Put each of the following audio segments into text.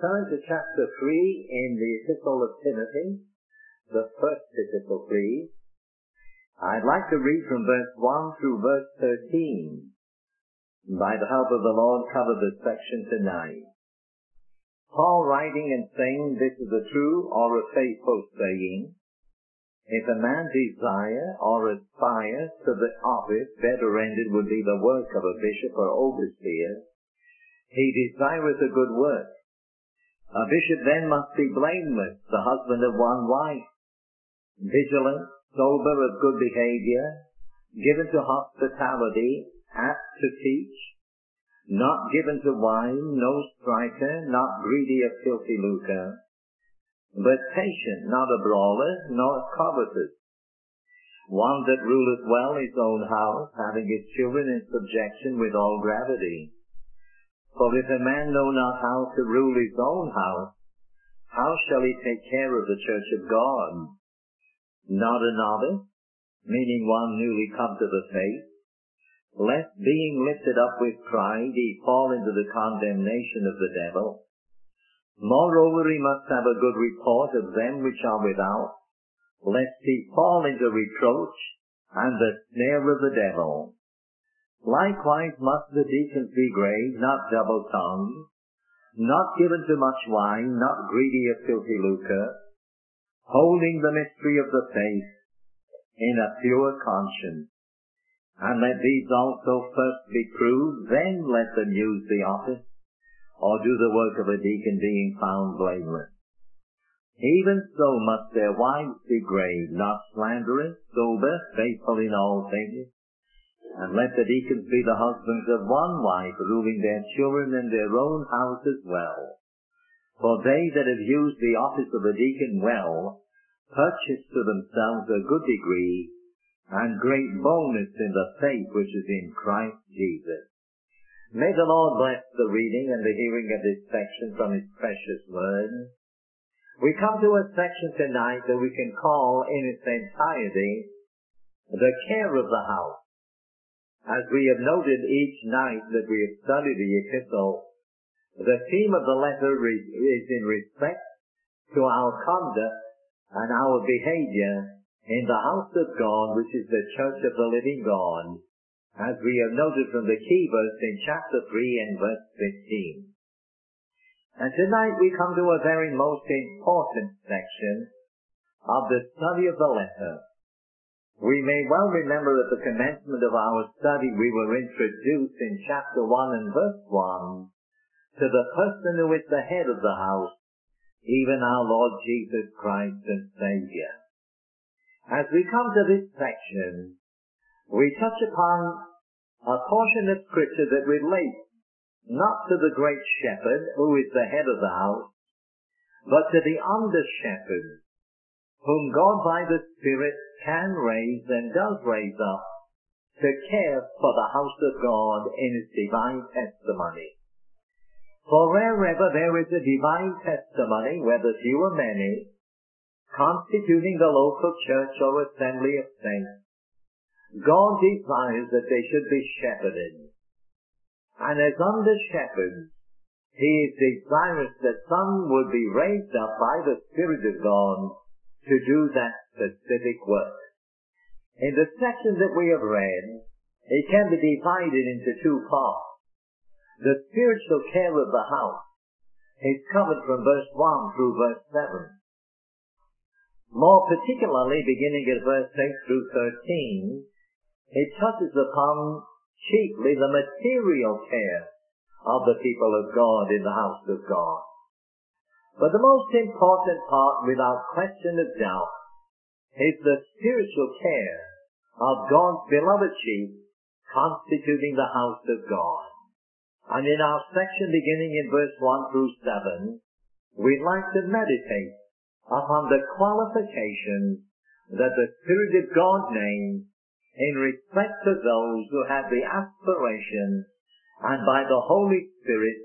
turn to chapter 3 in the Epistle of Timothy, the first epistle, please. I'd like to read from verse 1 through verse 13. By the help of the Lord, cover this section tonight. Paul writing and saying, this is a true or a faithful saying. If a man desire or aspire to the office better rendered would be the work of a bishop or overseer, he desireth a good work. A bishop then must be blameless, the husband of one wife, vigilant, sober, of good behavior, given to hospitality, apt to teach, not given to wine, no striker, not greedy of filthy lucre, but patient, not a brawler, nor covetous, one that ruleth well his own house, having his children in subjection with all gravity. For if a man know not how to rule his own house, how shall he take care of the church of God? Not a novice, meaning one newly come to the faith, lest being lifted up with pride he fall into the condemnation of the devil. Moreover, he must have a good report of them which are without, lest he fall into reproach and the snare of the devil. Likewise must the deacons be grave, not double-tongued, not given to much wine, not greedy of filthy lucre, holding the mystery of the faith in a pure conscience. And let these also first be proved, then let them use the office, or do the work of a deacon, being found blameless. Even so must their wives be grave, not slanderous, sober, faithful in all things. And let the deacons be the husbands of one wife, ruling their children and their own houses well. For they that have used the office of a deacon well, purchase to themselves a good degree, and great boldness in the faith which is in Christ Jesus. May the Lord bless the reading and the hearing of this section from His precious word. We come to a section tonight that we can call in its entirety, the care of the house. As we have noted each night that we have studied the epistle, the theme of the letter is in respect to our conduct and our behavior in the house of God, which is the church of the living God, as we have noted from the key verse in chapter 3 and verse 15. And tonight we come to a very most important section of the study of the letter. We may well remember at the commencement of our study we were introduced in chapter 1 and verse 1 to the person who is the head of the house, even our Lord Jesus Christ and Savior. As we come to this section, we touch upon a portion of Scripture that relates not to the great shepherd, who is the head of the house, but to the under-shepherd, whom God by the Spirit can raise and does raise up to care for the house of God in His divine testimony. For wherever there is a divine testimony, whether few or many, constituting the local church or assembly of saints, God desires that they should be shepherded. And as under shepherds, He is desirous that some would be raised up by the Spirit of God to do that specific work. In the section that we have read, it can be divided into two parts. The spiritual care of the house is covered from verse 1 through verse 7. More particularly, beginning at verse 8 through 13, it touches upon chiefly the material care of the people of God in the house of God. But the most important part, without question of doubt, is the spiritual care of God's beloved sheep constituting the house of God. And in our section beginning in verse 1 through 7, we'd like to meditate upon the qualifications that the Spirit of God names in respect to those who have the aspiration and by the Holy Spirit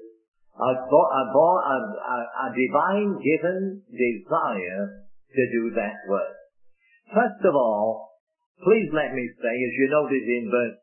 a divine given desire to do that work. First of all, please let me say, as you noted in verse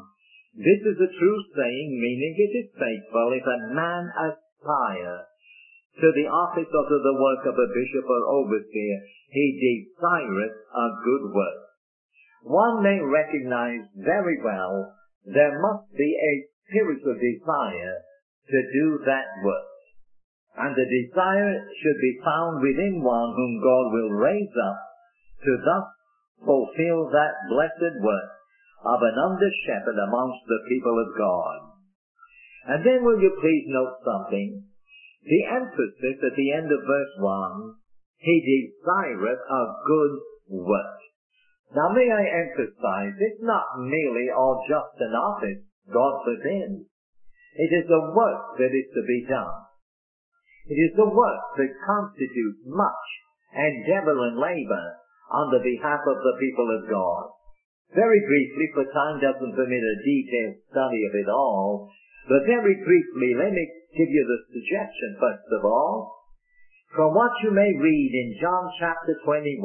1, this is a true saying, meaning it is faithful, if a man aspire to the office or to the work of a bishop or overseer, he desireth a good work. One may recognize very well there must be a spiritual desire to do that work. And the desire should be found within one whom God will raise up to thus fulfill that blessed work of an under-shepherd amongst the people of God. And then will you please note something? The emphasis at the end of verse 1, he desireth a good work. Now may I emphasize, it's not merely or just an office, God forbid. It is a work that is to be done. It is the work that constitutes much endeavor and labor on the behalf of the people of God. Very briefly, for time doesn't permit a detailed study of it all, but very briefly, let me give you the suggestion, first of all, from what you may read in John chapter 21.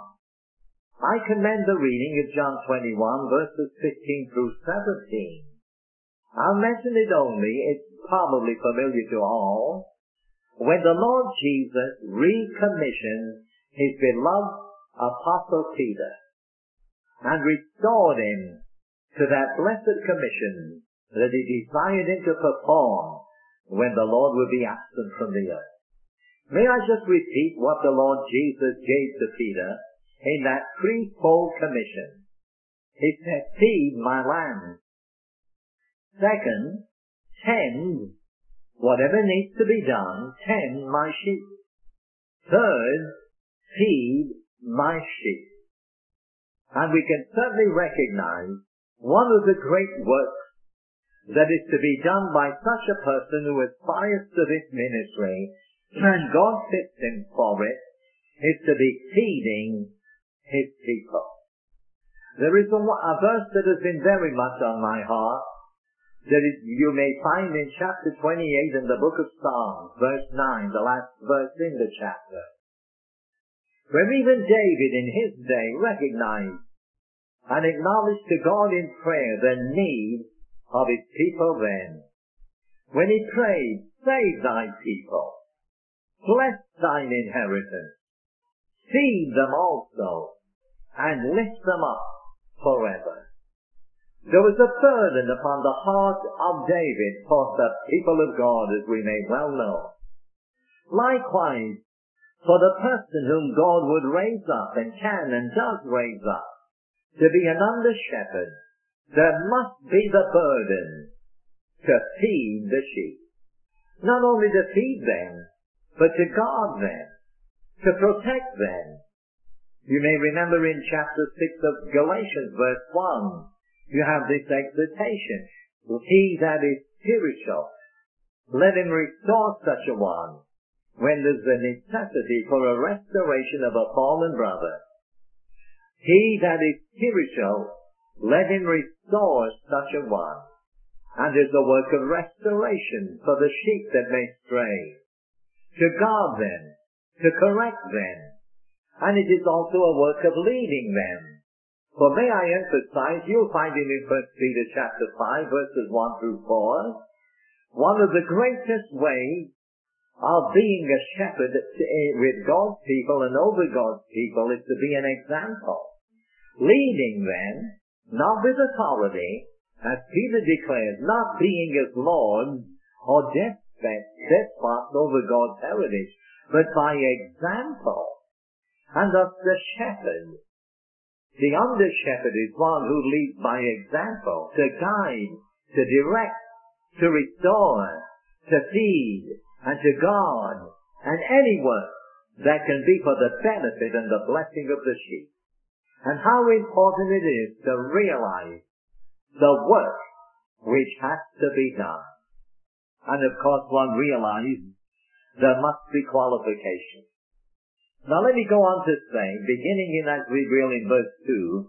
I commend the reading of John 21, verses 15 through 17. I'll mention it only, it's probably familiar to all. When the Lord Jesus recommissioned his beloved Apostle Peter and restored him to that blessed commission that he desired him to perform when the Lord would be absent from the earth. May I just repeat what the Lord Jesus gave to Peter in that threefold commission? He said, feed my lambs. Second, tend whatever needs to be done, tend my sheep. Third, feed my sheep. And we can certainly recognize one of the great works that is to be done by such a person who aspires to this ministry, and God fits him for it, is to be feeding his people. There is a verse that has been very much on my heart, that you may find in chapter 28 in the book of Psalms, verse 9, the last verse in the chapter, where even David in his day recognized and acknowledged to God in prayer the need of his people then. When he prayed, save thy people, bless thine inheritance, feed them also, and lift them up forever. There was a burden upon the heart of David for the people of God, as we may well know. Likewise, for the person whom God would raise up and can and does raise up to be an under-shepherd, there must be the burden to feed the sheep. Not only to feed them, but to guard them, to protect them. You may remember in chapter 6 of Galatians, verse 1, you have this exhortation. He that is spiritual, let him restore such a one when there's a necessity for a restoration of a fallen brother. He that is spiritual, let him restore such a one. And there's a work of restoration for the sheep that may stray, to guard them, to correct them. And it is also a work of leading them. For may I emphasize, you'll find it in 1 Peter chapter 5, verses 1 through 4, one of the greatest ways of being a shepherd with God's people and over God's people is to be an example. Leading them, not with authority, as Peter declares, not being as lords or despots over God's heritage, but by example. And thus the shepherd, the under-shepherd, is one who leads by example, to guide, to direct, to restore, to feed, and to guard, and any work that can be for the benefit and the blessing of the sheep. And how important it is to realize the work which has to be done. And of course one realizes there must be qualifications. Now let me go on to say, beginning in as we will in verse 2,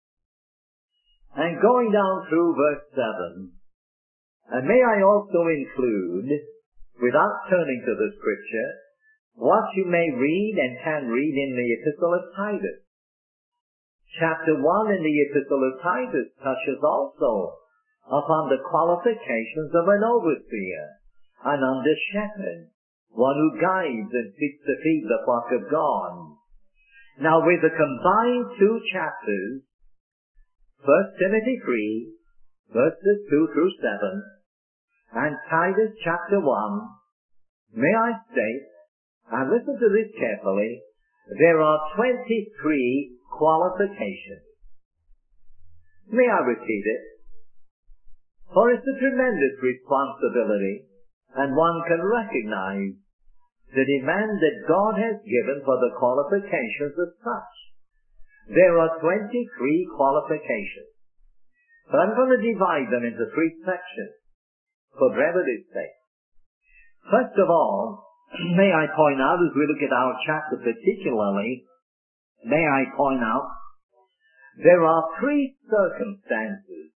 and going down through verse 7, and may I also include, without turning to the scripture, what you may read and can read in the Epistle of Titus. Chapter 1 in the Epistle of Titus touches also upon the qualifications of an overseer, an under-shepherd, one who guides and seeks to feed the flock of God. Now with the combined 2 chapters, 1 Timothy 3, verses 2 through 7, and Titus chapter 1, may I state, and listen to this carefully, there are 23 qualifications. May I repeat it? For it's a tremendous responsibility, and one can recognize the demand that God has given for the qualifications as such. There are 23 qualifications. But I'm going to divide them into 3 sections for brevity's sake. First of all, may I point out, as we look at our chapter particularly, may I point out, there are 3 circumstances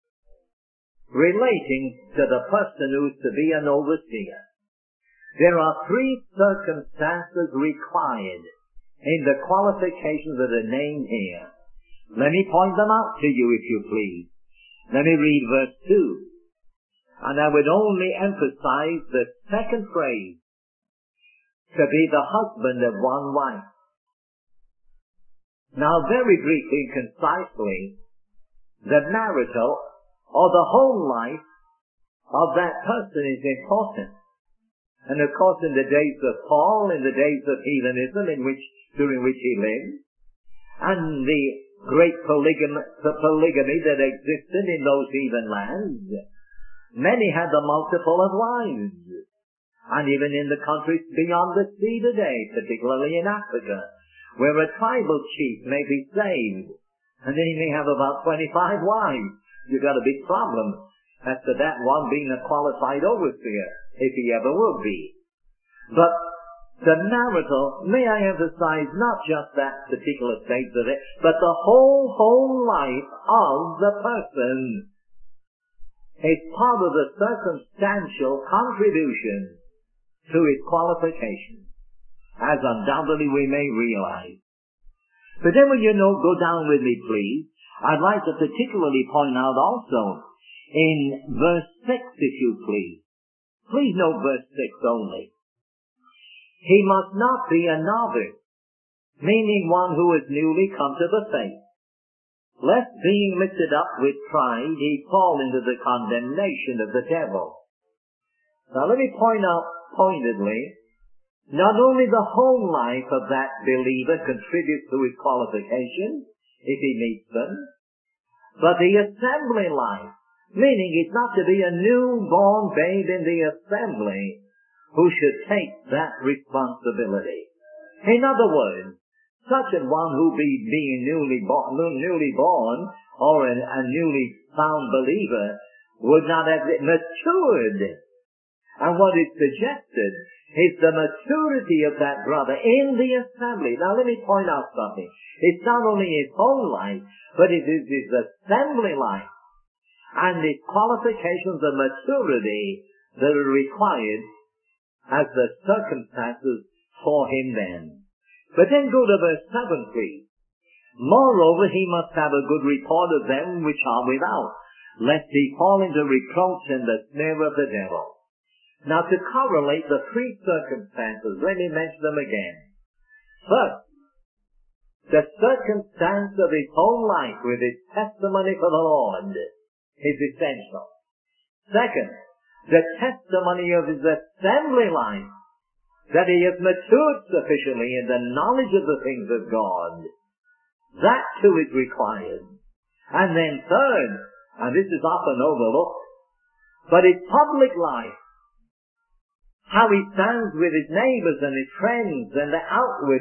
relating to the person who is to be an overseer. There are 3 circumstances required in the qualifications that are named here. Let me point them out to you, if you please. Let me read verse 2. And I would only emphasize the second phrase, to be the husband of one wife. Now, very briefly and concisely, the marital or the home life of that person is important. And of course, in the days of Paul, in the days of heathenism during which he lived, and the great polygamy that existed in those heathen lands, many had the multiple of wives. And even in the countries beyond the sea today, particularly in Africa, where a tribal chief may be saved, and then he may have about 25 wives. You've got a big problem as to that one being a qualified overseer, if he ever will be. But the marital, may I emphasize not just that particular stage of it, but the whole life of the person is part of the circumstantial contribution to his qualifications, as undoubtedly we may realize. But then when go down with me please, I'd like to particularly point out also in verse 6, if you please. Please note verse 6 only. He must not be a novice, meaning one who is newly come to the faith, lest being lifted up with pride he fall into the condemnation of the devil. Now let me point out pointedly, not only the home life of that believer contributes to his qualifications, if he meets them, but the assembly life, meaning he's not to be a newborn babe in the assembly who should take that responsibility. In other words, such a one who being newly born or a newly found believer would not have matured. And what is suggested is the maturity of that brother in the assembly. Now let me point out something. It's not only his own life, but it is his assembly life and his qualifications of maturity that are required as the circumstances for him then. But then go to verse 7, please. Moreover, he must have a good report of them which are without, lest he fall into reproach and the snare of the devil. Now to correlate the 3 circumstances, let me mention them again. First, the circumstance of his own life with his testimony for the Lord is essential. Second, the testimony of his assembly life, that he has matured sufficiently in the knowledge of the things of God. That too is required. And then third, and this is often overlooked, but his public life, how he stands with his neighbors and his friends and the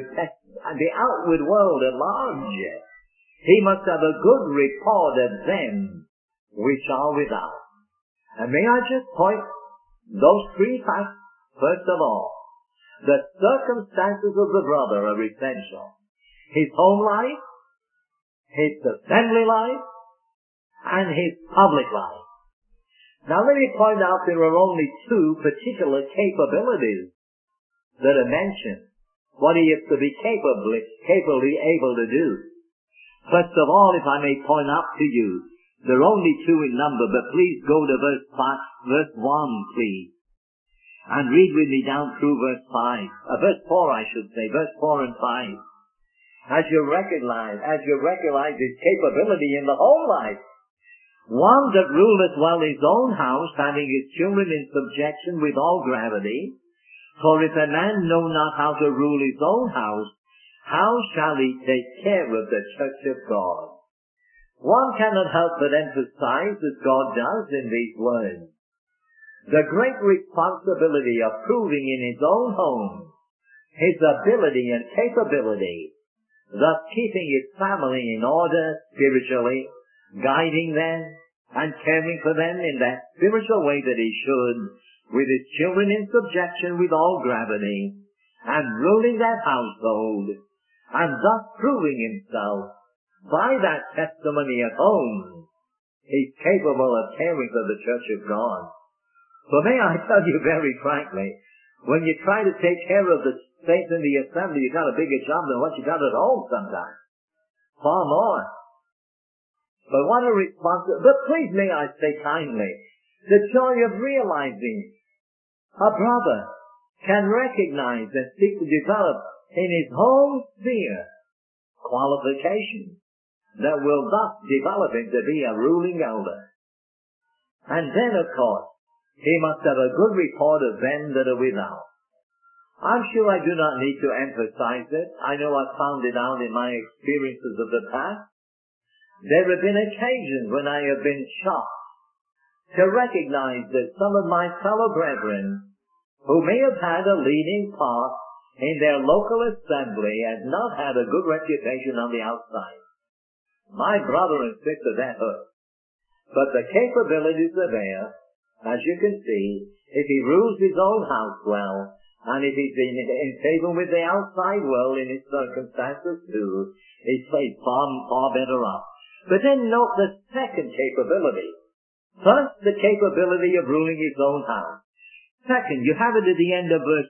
outward world at large. He must have a good report of them which are without. And may I just point those 3 facts? First of all, the circumstances of the brother are essential. His home life, his assembly life, and his public life. Now let me point out there are only 2 particular capabilities that are mentioned. What he is to be capably able to do. First of all, if I may point out to you, there are only 2 in number, but please go to verse 1, please. And read with me down through verse 5. Verse 4, I should say. Verse 4 and 5. As you recognize his capability in the whole life. One that ruleth well his own house, having his children in subjection with all gravity. For if a man know not how to rule his own house, how shall he take care of the church of God? One cannot help but emphasize, as God does in these words, the great responsibility of proving in his own home his ability and capability, thus keeping his family in order spiritually, guiding them and caring for them in that spiritual way that he should, with his children in subjection with all gravity, and ruling that household, and thus proving himself by that testimony at home, he's capable of caring for the church of God. For may I tell you very frankly, when you try to take care of the saints in the assembly, you got a bigger job than what you got at home sometimes. Far more. But what a responsibility. But please may I say kindly, the joy of realizing a brother can recognize and seek to develop in his home sphere qualifications that will thus develop him to be a ruling elder. And then, of course, he must have a good report of them that are without. I'm sure I do not need to emphasize it. I know I've found it out in my experiences of the past. There have been occasions when I have been shocked to recognize that some of my fellow brethren who may have had a leading part in their local assembly have not had a good reputation on the outside. My brother and sister, that hurt. But the capabilities are there, as you can see, if he rules his own house well, and if he's in favor with the outside world in his circumstances too, he's far better off. But then note the second capability. First, the capability of ruling his own house. Second, you have it at the end of verse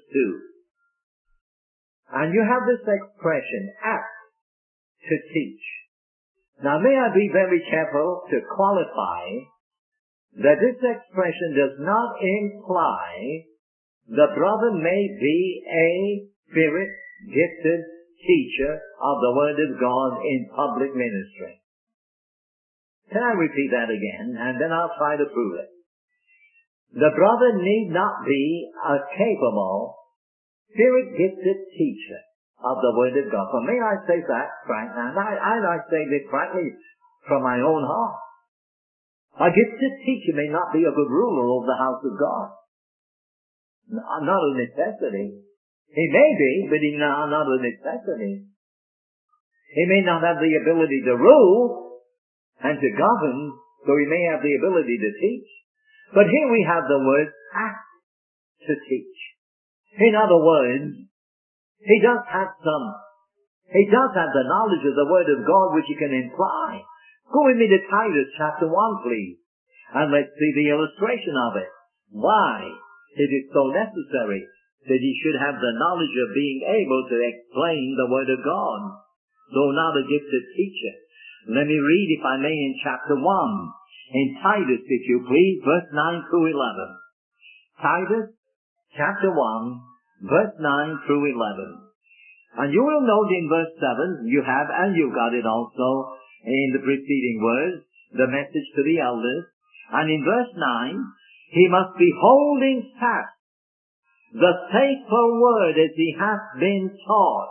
2. And you have this expression, apt to teach. Now may I be very careful to qualify that this expression does not imply the brother may be a spirit-gifted teacher of the Word of God in public ministry. Can I repeat that again, and then I'll try to prove it. The brother need not be a capable, spirit-gifted teacher of the Word of God. For may I say that, Frank, and I say this frankly from my own heart. A gifted teacher may not be a good ruler of the house of God. Not a necessity. He may be, but he's not a necessity. He may not have the ability to rule and to govern, so he may have the ability to teach. But here we have the word apt to teach. In other words, he does have the knowledge of the Word of God which he can imply. Go with me to Titus chapter 1, please, and let's see the illustration of it. Why it is so necessary that he should have the knowledge of being able to explain the Word of God, though not a gifted teacher. Let me read, if I may, in chapter 1, in Titus, if you please, verse 9 through 11. Titus chapter 1, verse 9 through 11. And you will note in verse 7, you have, and you got it also in the preceding words, the message to the elders. And in verse 9, he must be holding fast the faithful word as he hath been taught.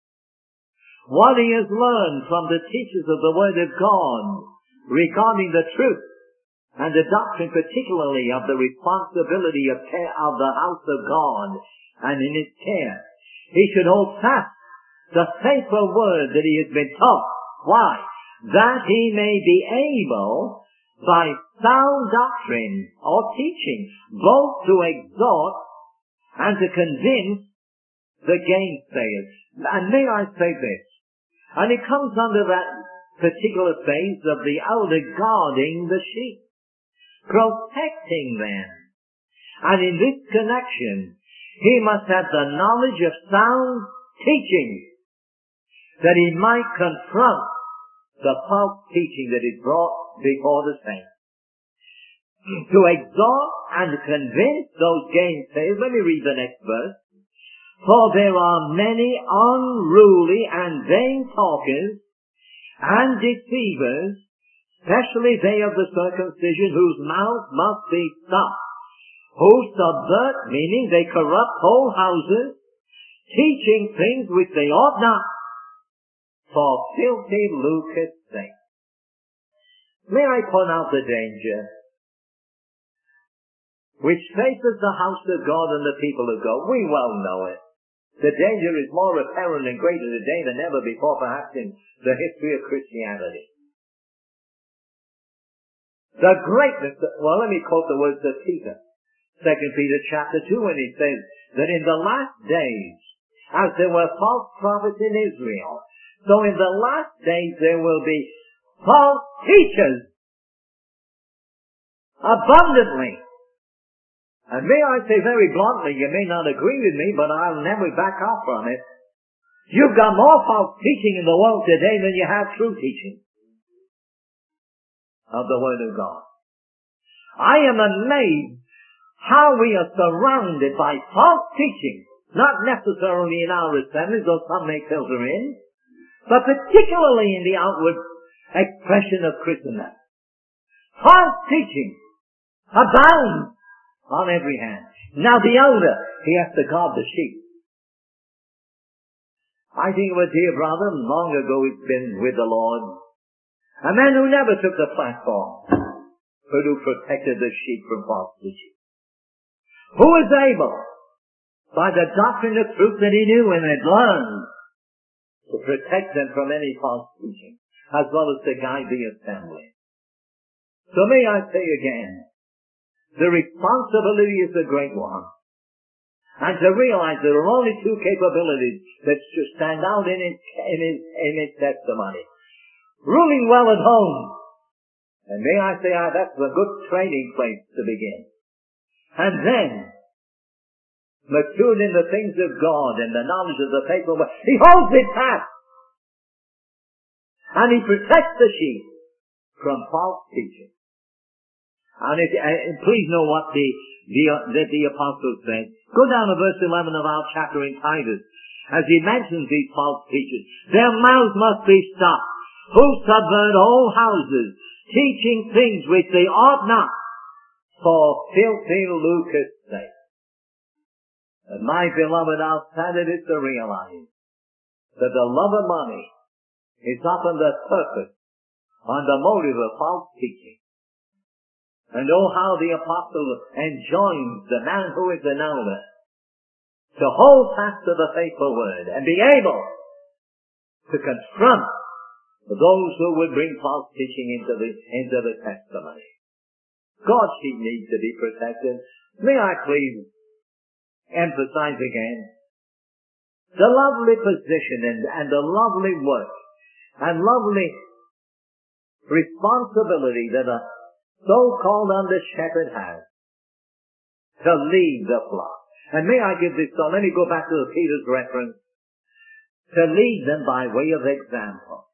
What he has learned from the teachers of the Word of God regarding the truth and the doctrine particularly of the responsibility of the house of God and in its care. He should hold fast the faithful word that he has been taught. Why? That he may be able by sound doctrine or teaching both to exhort and to convince the gainsayers. And may I say this, and it comes under that particular phase of the elder guarding the sheep, protecting them. And in this connection, he must have the knowledge of sound teaching, that he might confront the false teaching that is brought before the saints. to exhort and convince those gainsayers. Let me read the next verse. For there are many unruly and vain talkers and deceivers, especially they of the circumcision, whose mouth must be stopped, who subvert, meaning they corrupt whole houses, teaching things which they ought not, for filthy lucre's sake. May I point out the danger which faces the house of God and the people of God? We well know it. The danger is more apparent and greater today than ever before, perhaps in the history of Christianity. The greatness, well, let me quote the words of Peter. 2 Peter chapter 2, when he says that in the last days, as there were false prophets in Israel, so in the last days there will be false teachers abundantly. And may I say very bluntly, you may not agree with me, but I'll never back off from it. You've got more false teaching in the world today than you have true teaching of the Word of God. I am amazed how we are surrounded by false teaching, not necessarily in our assemblies, though some may filter in, but particularly in the outward expression of Christendom. False teaching abounds on every hand. Now the elder, he has to guard the sheep. I think of a dear brother, long ago he's been with the Lord, a man who never took the platform, but who protected the sheep from false teaching. Who was able, by the doctrine of truth that he knew and had learned, to protect them from any false teaching, as well as to guide the assembly. So may I say again, the responsibility is a great one. And to realize there are only two capabilities that should stand out in its testimony. Ruling well at home. And may I say, that's a good training place to begin. And then, matured in the things of God and the knowledge of the faithful word, he holds it fast. And he protects the sheep from false teaching. And please know what the apostle said. Go down to verse 11 of our chapter in Titus, as he mentions these false teachers. Their mouths must be stopped, who subvert whole houses, teaching things which they ought not, for filthy lucre's sake. And my beloved, our standard is to realize that the love of money is often the purpose and the motive of false teaching. And oh, how the apostle enjoins the man who is an elder to hold fast to the faithful word and be able to confront those who would bring false teaching into the testimony. God's sheep needs to be protected. May I please emphasize again the lovely position and the lovely work and lovely responsibility that a so-called under shepherd has to lead the flock. And may I give this thought, let me go back to Peter's reference, to lead them by way of example.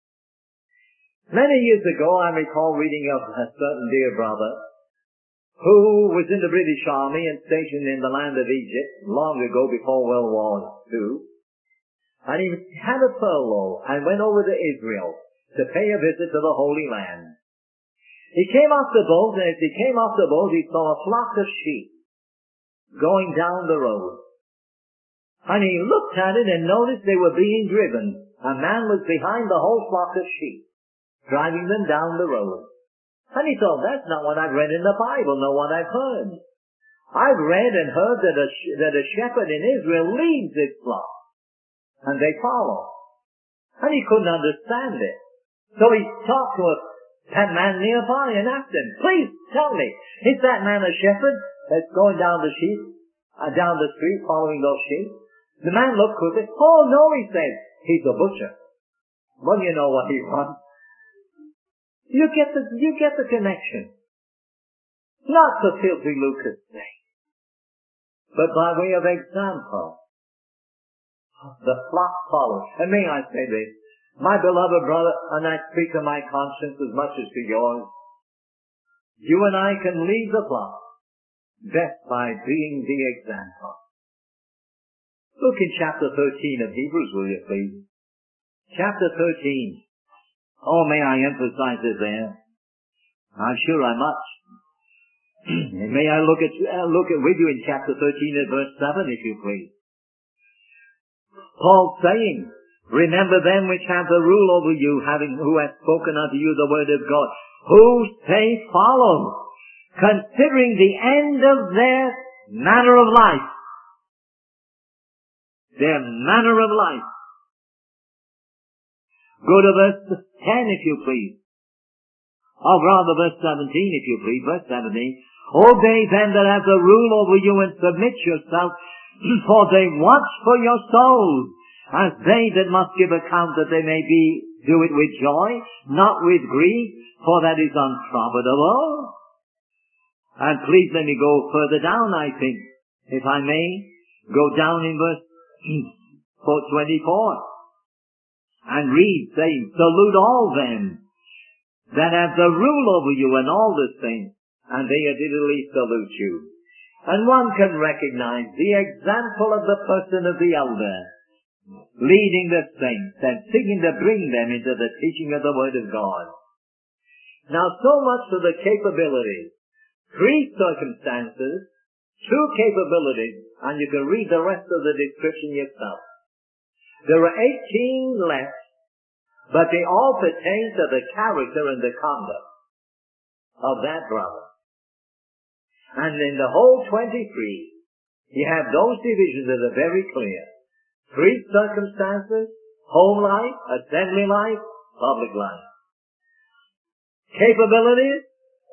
Many years ago, I recall reading of a certain dear brother who was in the British Army and stationed in the land of Egypt long ago before World War II. And he had a furlough and went over to Israel to pay a visit to the Holy Land. He came off the boat, and as he came off the boat, he saw a flock of sheep going down the road. And he looked at it and noticed they were being driven. A man was behind the whole flock of sheep, driving them down the road. And he thought, that's not what I've read in the Bible, nor what I've heard. I've read and heard that a shepherd in Israel leads his flock, and they follow. And he couldn't understand it. So he talked to that man nearby and asked him, please tell me, is that man a shepherd that's going down the street following those sheep? The man looked quickly. Oh no, he said, he's a butcher. Well, you know what he wants. You get the connection. Not for filthy lucre's sake, but by way of example. The flock follows. And may I say this, my beloved brother, and I speak to my conscience as much as to yours, You and I can lead the flock best by being the example. Look in chapter 13 of Hebrews, will you please? Chapter 13. Oh, may I emphasize it there? I'm sure I must. May I look with you in chapter 13 and verse 7, if you please. Paul saying, remember them which have the rule over you, who have spoken unto you the word of God, who say follow, considering the end of their manner of life. Their manner of life. Go to verse 10, if you please. Or rather verse 17, if you please. Verse 17. Obey them that have the rule over you and submit yourself, for they watch for your souls, as they that must give account that they may do it with joy, not with grief, for that is unprofitable. And please let me go further down, I think, if I may. Go down in verse 24. And read, saying, salute all them that have the rule over you and all the saints, and they additionally salute you. And one can recognize the example of the person of the elder, leading the saints and seeking to bring them into the teaching of the Word of God. Now, so much for the capabilities. 3 circumstances, 2 capabilities, and you can read the rest of the description yourself. There are 18 left, but they all pertain to the character and the conduct of that brother. And in the whole 23, you have those divisions that are very clear. 3 circumstances, home life, assembly life, public life. Capabilities,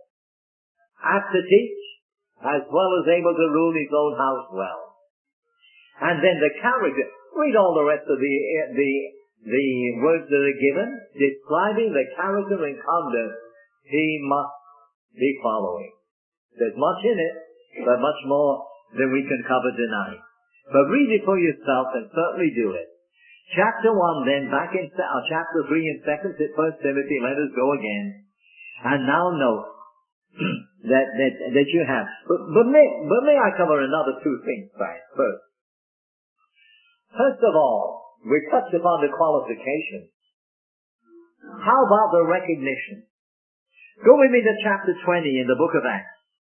apt to teach, as well as able to rule his own house well. And then the character. Read all the rest of the words that are given, describing the character and conduct he must be following. There's much in it, but much more than we can cover tonight. But read it for yourself and certainly do it. Chapter 1 then, back in chapter 3 and 1 Timothy, let us go again. And now note that you have. But may I cover another 2 things first? First of all, we touched upon the qualifications. How about the recognition? Go with me to chapter 20 in the book of Acts.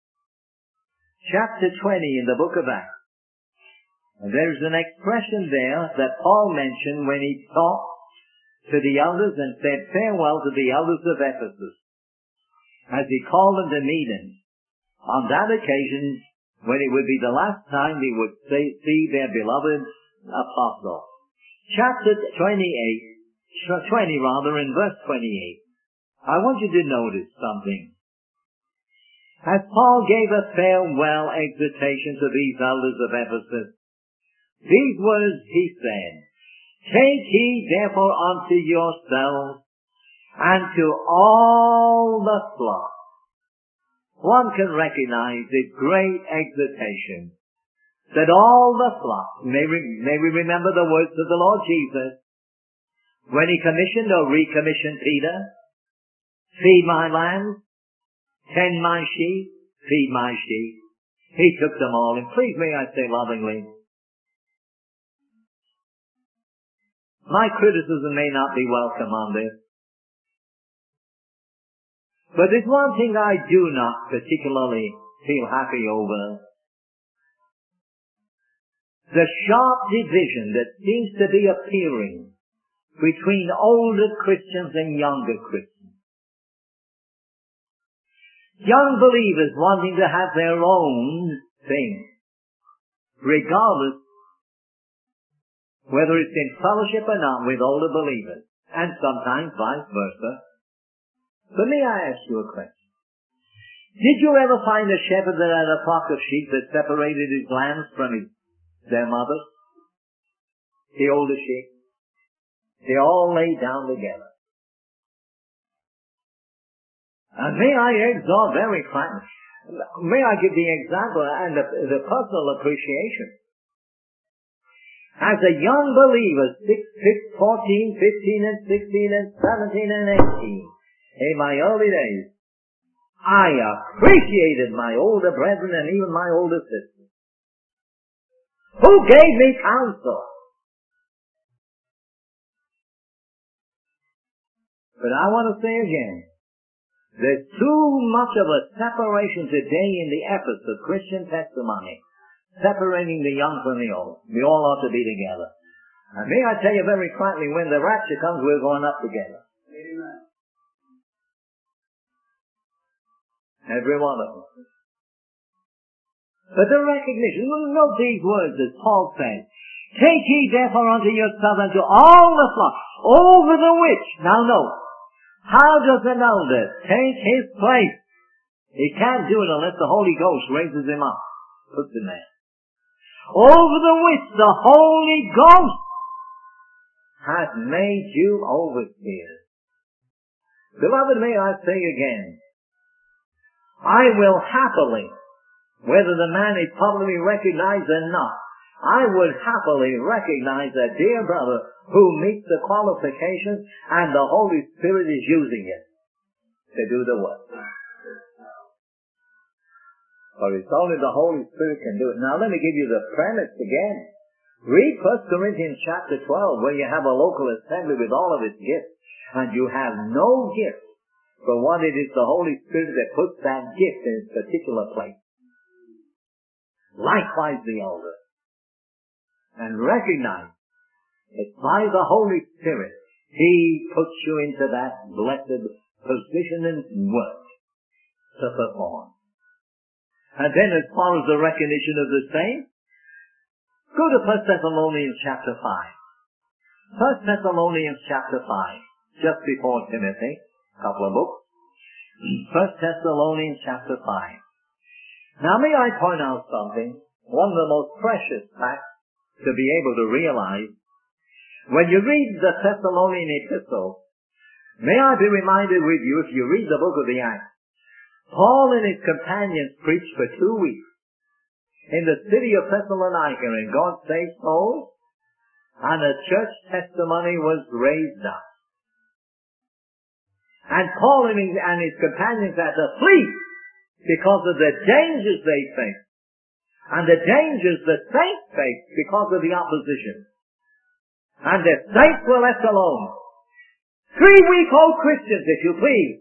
Chapter 20 in the book of Acts. And there's an expression there that Paul mentioned when he talked to the elders and said farewell to the elders of Ephesus, as he called them to meet him. On that occasion, when it would be the last time they would see their beloved apostle. Chapter 20 in verse 28. I want you to notice something. As Paul gave a farewell exhortation to these elders of Ephesus, these words he said, take heed therefore unto yourselves and to all the flock. One can recognize this great exhortation that all the flock, may we remember the words of the Lord Jesus, when he commissioned or recommissioned Peter, feed my lambs, tend my sheep, feed my sheep. He took them all, and please may I say lovingly, my criticism may not be welcome on this, but there's one thing I do not particularly feel happy over. The sharp division that seems to be appearing between older Christians and younger Christians. Young believers wanting to have their own thing, regardless whether it's in fellowship or not with older believers, and sometimes vice versa. But may I ask you a question? Did you ever find a shepherd that had a flock of sheep that separated his lambs from their mothers? The older sheep. They all lay down together. And may I exhort very frankly, may I give the example and the personal appreciation. As a young believer, 14, 15 and 16 and 17 and 18, in my early days, I appreciated my older brethren and even my older sisters, who gave me counsel. But I want to say again, there's too much of a separation today in the efforts of Christian testimony, separating the young from the old. We all ought to be together. And may I tell you very frankly, when the rapture comes, we're going up together. Amen. Every one of us. But the recognition, note these words as Paul says, take ye therefore unto yourself and to all the flock, over the which, now note, how does an elder take his place? He can't do it unless the Holy Ghost raises him up, puts him there. Over the which the Holy Ghost hath made you overseers. Beloved, may I say again, I will happily, whether the man is publicly recognized or not, I would happily recognize a dear brother who meets the qualifications and the Holy Spirit is using it to do the work. For it's only the Holy Spirit can do it. Now let me give you the premise again. Read 1 Corinthians chapter 12 where you have a local assembly with all of its gifts and you have no gift for what it is the Holy Spirit that puts that gift in its particular place. Likewise the elder. And recognize that by the Holy Spirit, He puts you into that blessed position and work to perform. And then as far as the recognition of the saints, go to 1 Thessalonians chapter 5. 1 Thessalonians chapter 5, just before Timothy, a couple of books. 1 Thessalonians chapter 5. Now may I point out something, one of the most precious facts to be able to realize. When you read the Thessalonian epistle, may I be reminded with you, if you read the book of the Acts, Paul and his companions preached for 2 weeks in the city of Thessalonica, and God saved souls, and a church testimony was raised up. And Paul and his companions had to flee because of the dangers they faced, and the dangers the saints faced because of the opposition. And the saints were left alone. 3-week-old Christians, if you please.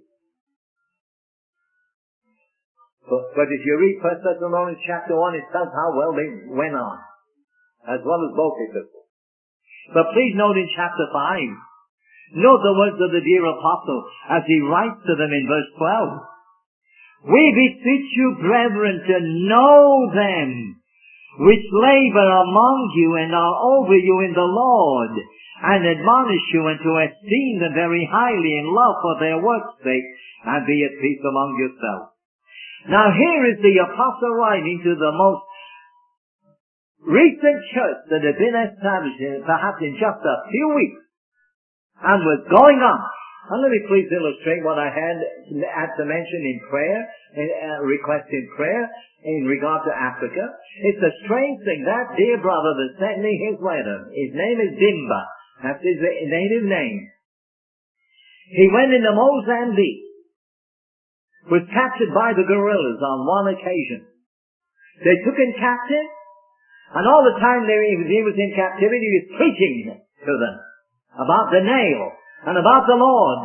But if you read 1 Thessalonians chapter 1, it tells how well they went on, as well as both epistles. But please note in chapter 5, note the words of the dear apostle as he writes to them in verse 12. We beseech you, brethren, to know them which labor among you and are over you in the Lord, and admonish you and to esteem them very highly in love for their work's sake, and be at peace among yourselves. Now here is the apostle writing to the most recent church that had been established perhaps in just a few weeks and was going on. And let me please illustrate what I had to mention in prayer, request in prayer in regard to Africa. It's a strange thing. That dear brother that sent me his letter, his name is Dimba. That's his native name. He went into Mozambique, was captured by the guerrillas on one occasion. They took him captive, and all the time he was in captivity, he was preaching to them about the nail and about the Lord.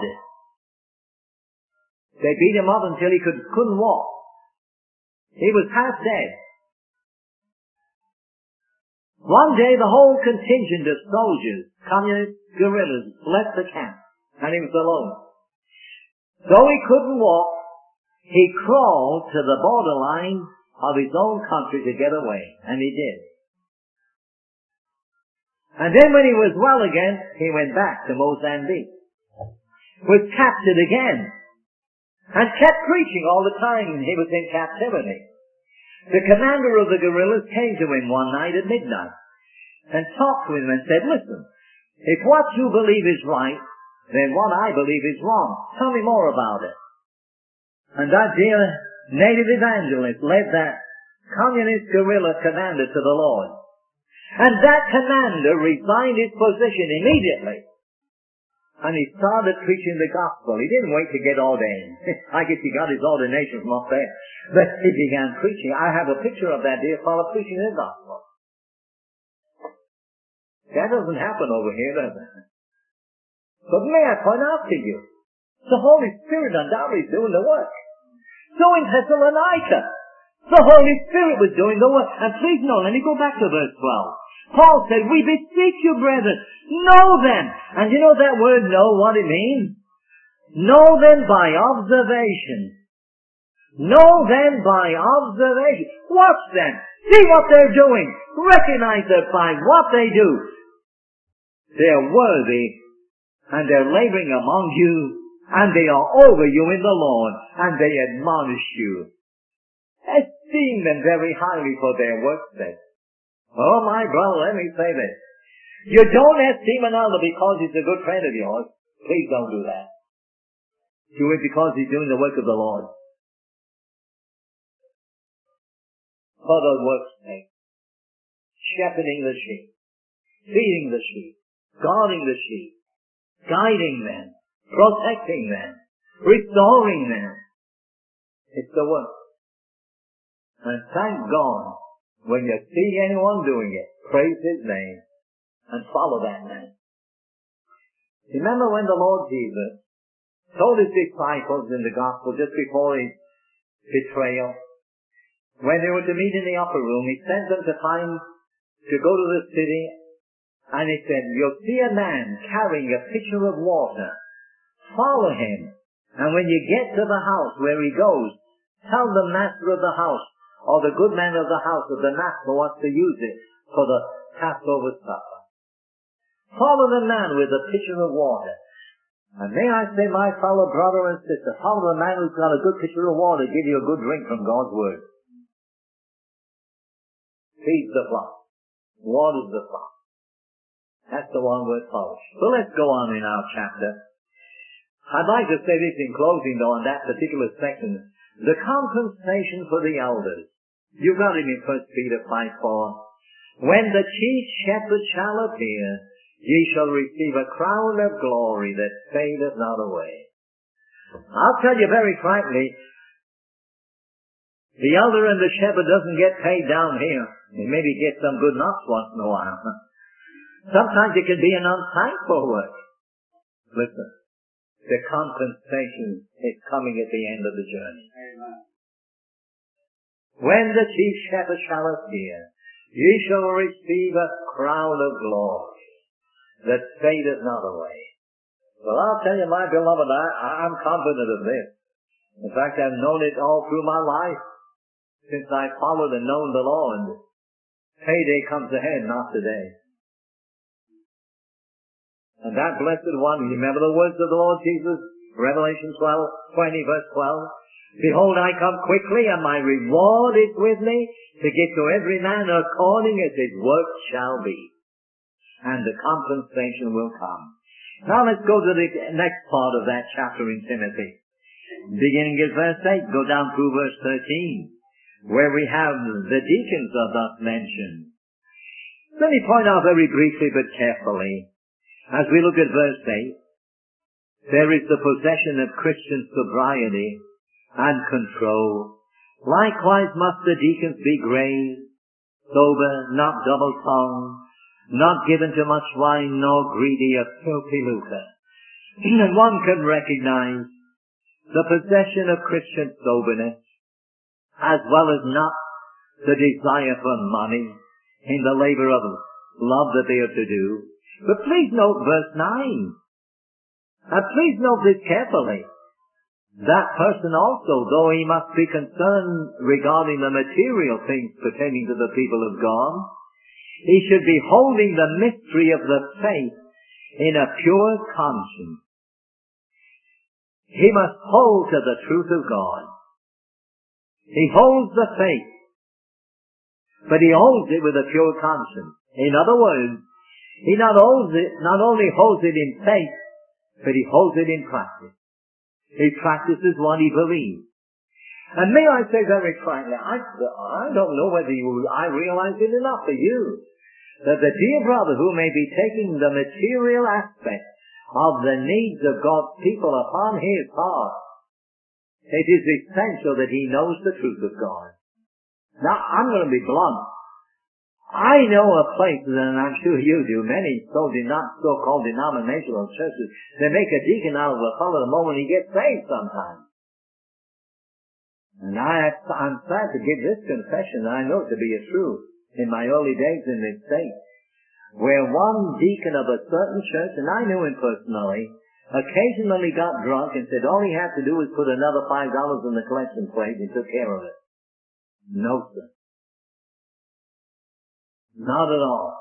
They beat him up until he couldn't walk. He was half dead. One day the whole contingent of soldiers, communist guerrillas, left the camp, and he was alone. Though he couldn't walk, he crawled to the borderline of his own country to get away, and he did. And then when he was well again, he went back to Mozambique, was captured again, and kept preaching all the time he was in captivity. The commander of the guerrillas came to him one night at midnight and talked to him and said, listen, if what you believe is right, then what I believe is wrong. Tell me more about it. And that dear native evangelist led that communist guerrilla commander to the Lord. And that commander resigned his position immediately And he started preaching the gospel. He didn't wait to get ordained. I guess he got his ordination from up there. But he began preaching. I have a picture of that dear fellow preaching the gospel. That doesn't happen over here, does it? But may I point out to you, the Holy Spirit undoubtedly is doing the work. So in Thessalonica, the Holy Spirit was doing the work. And please note, let me go back to verse 12. Paul said, we beseech you, brethren, know then. And you know that word know, what it means? Know them by observation. Know them by observation. Watch them. See what they're doing. Recognize their by what they do. They're worthy, and they're laboring among you, and they are over you in the Lord, and they admonish you. Esteem them very highly for their work's sake. Oh, my brother, let me say this. You don't esteem another because he's a good friend of yours. Please don't do that. Do it because he's doing the work of the Lord. For the work's sake. Shepherding the sheep. Feeding the sheep. Guarding the sheep. Guiding them. Protecting them. Restoring them. It's the work. And thank God, when you see anyone doing it, praise his name and follow that man. Remember when the Lord Jesus told his disciples in the gospel just before his betrayal, when they were to meet in the upper room, he sent them to go to the city, and he said, you'll see a man carrying a pitcher of water. Follow him. And when you get to the house where he goes, tell the master of the house, or the good man of the house, that the master wants to use it for the Passover supper. Follow the man with a pitcher of water. And may I say, my fellow brother and sister, follow the man who's got a good pitcher of water, give you a good drink from God's Word. Feeds the flock. Waters the flock. That's the one we're following. So let's go on in our chapter. I'd like to say this in closing, though, on that particular section. The compensation for the elders. You've got it in 1 Peter 5:4. When the chief shepherd shall appear, ye shall receive a crown of glory that fadeth not away. I'll tell you very frankly, the elder and the shepherd doesn't get paid down here. He maybe gets some good knocks once in a while. Sometimes it can be an unthankful work. Listen, the compensation is coming at the end of the journey. Amen. When the chief shepherd shall appear, ye shall receive a crown of glory that fadeth not away. Well, I'll tell you, my beloved, I'm confident of this. In fact, I've known it all through my life. Since I followed and known the Lord, payday comes ahead, not today. And that blessed one, remember the words of the Lord Jesus, Revelation 12:20, verse 12. Behold, I come quickly, and my reward is with me, to give to every man according as his work shall be. And the compensation will come. Now let's go to the next part of that chapter in Timothy. Beginning at verse 8, go down through verse 13, where we have the deacons are thus mentioned. Let me point out very briefly but carefully, as we look at verse 8, there is the possession of Christian sobriety and control. Likewise must the deacons be grave, sober, not double-tongued, not given to much wine, nor greedy of filthy lucre. And one can recognize the possession of Christian soberness, as well as not the desire for money in the labor of love that they are to do. But please note verse 9. And please note this carefully. That person also, though he must be concerned regarding the material things pertaining to the people of God, he should be holding the mystery of the faith in a pure conscience. He must hold to the truth of God. He holds the faith, but he holds it with a pure conscience. In other words, he not only holds it in faith, but he holds it in practice. He practices what he believes. And may I say very frankly, I don't know whether I realize it enough for you, that the dear brother who may be taking the material aspect of the needs of God's people upon his heart, it is essential that he knows the truth of God. Now, I'm going to be blunt. I know of places, and I'm sure you do, many so-called denominational churches, they make a deacon out of a fellow the moment he gets saved sometimes. And I'm sad to give this confession, and I know it to be a truth, in my early days in this state, where one deacon of a certain church, and I knew him personally, occasionally got drunk and said all he had to do was put another $5 in the collection plate and took care of it. No, sir. Not at all.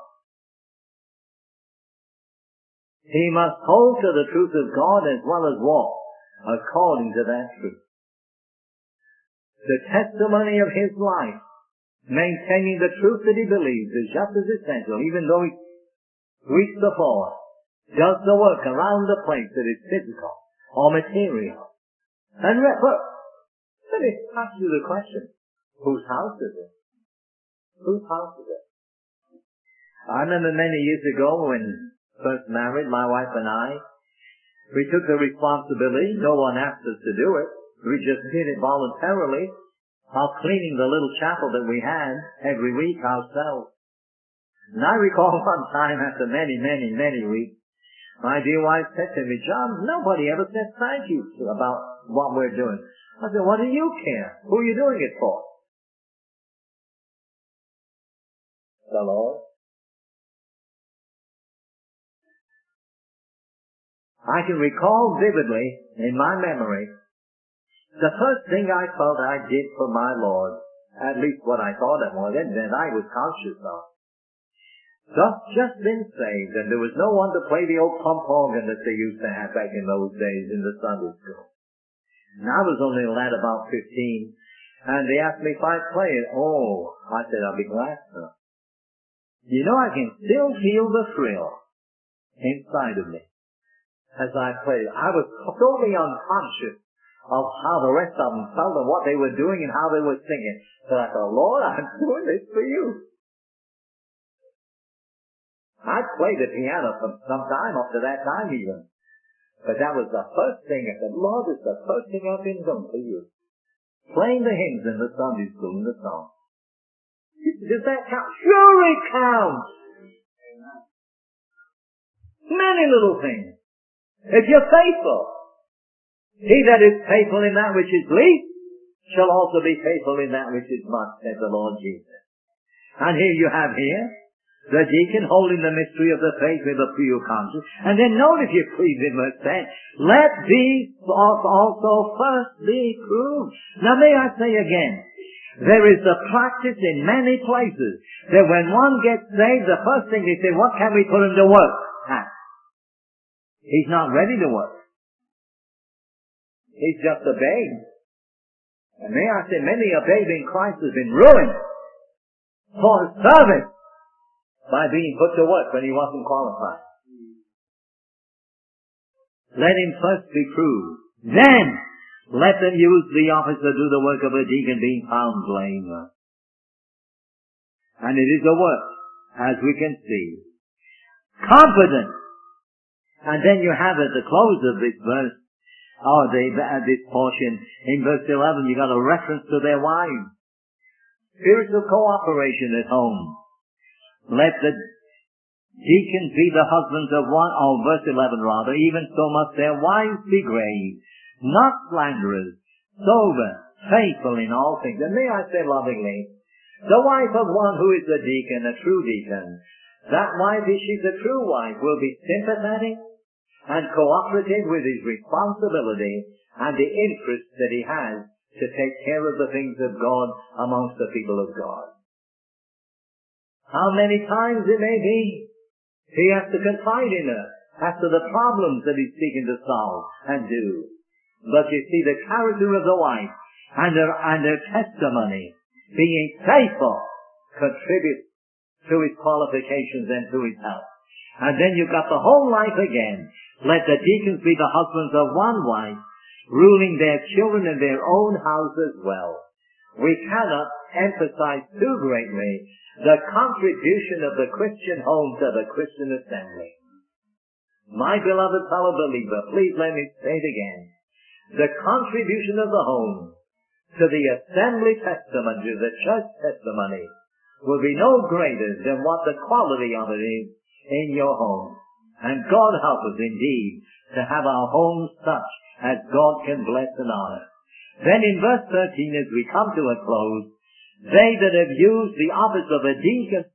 He must hold to the truth of God as well as walk according to that truth. The testimony of his life, maintaining the truth that he believes, is just as essential, even though he sweeps the floor, does the work around the place that is physical or material. And let me ask you the question, whose house is it? Whose house is it? I remember many years ago when first married, my wife and I, we took the responsibility, no one asked us to do it, we just did it voluntarily, of cleaning the little chapel that we had every week ourselves. And I recall one time after many weeks, my dear wife said to me, John, nobody ever said thank you about what we're doing. I said, what do you care? Who are you doing it for? The Lord. I can recall vividly, in my memory, the first thing I felt I did for my Lord, at least what I thought it was, and that I was conscious of. Just been saved, and there was no one to play the old pump organ that they used to have back in those days in the Sunday school. And I was only a lad about 15, and they asked me if I'd play it. Oh, I said, I'll be glad to. You know, I can still feel the thrill inside of me as I played. I was totally unconscious of how the rest of them felt and what they were doing and how they were singing. So I thought, Lord, I'm doing this for you. I played the piano for some time, up to that time even. But that was the first thing. I said, Lord, it's the first thing I've been doing for you. Playing the hymns in the Sunday school and the song. Does that count? Sure it counts. Many little things. If you're faithful, he that is faithful in that which is least shall also be faithful in that which is much, said the Lord Jesus. And here you have the deacon holding the mystery of the faith with a pure conscience. And then note, if you please, in verse 10, let these also first be proved. Now may I say again, there is a practice in many places that when one gets saved, the first thing they say, what can we put him to work at? He's not ready to work. He's just a babe. And may I say, many a babe in Christ has been ruined for service by being put to work when he wasn't qualified. Let him first be proved. Then, let them use the office to do the work of a deacon, being found blameless. And it is a work, as we can see, competent. And then you have at the close of this verse, or this portion, in verse 11, you got a reference to their wives. Spiritual cooperation at home. Let the deacons be the husbands of one, or verse 11 rather, even so must their wives be grave, not slanderers, sober, faithful in all things. And may I say lovingly, the wife of one who is a deacon, a true deacon, that wife, if she's a true wife, will be sympathetic and cooperative with his responsibility and the interest that he has to take care of the things of God amongst the people of God. How many times it may be, he has to confide in her as to the problems that he's seeking to solve and do. But you see, the character of the wife and her testimony, being faithful, contributes to his qualifications and to his health. And then you've got the whole life again. Let the deacons be the husbands of one wife, ruling their children in their own house as well. We cannot emphasize too greatly the contribution of the Christian home to the Christian assembly. My beloved fellow believer, please let me say it again. The contribution of the home to the assembly testimony, to the church testimony, will be no greater than what the quality of it is in your home. And God help us indeed to have our homes such as God can bless and honor. Then in verse 13, as we come to a close, they that have used the office of a deacon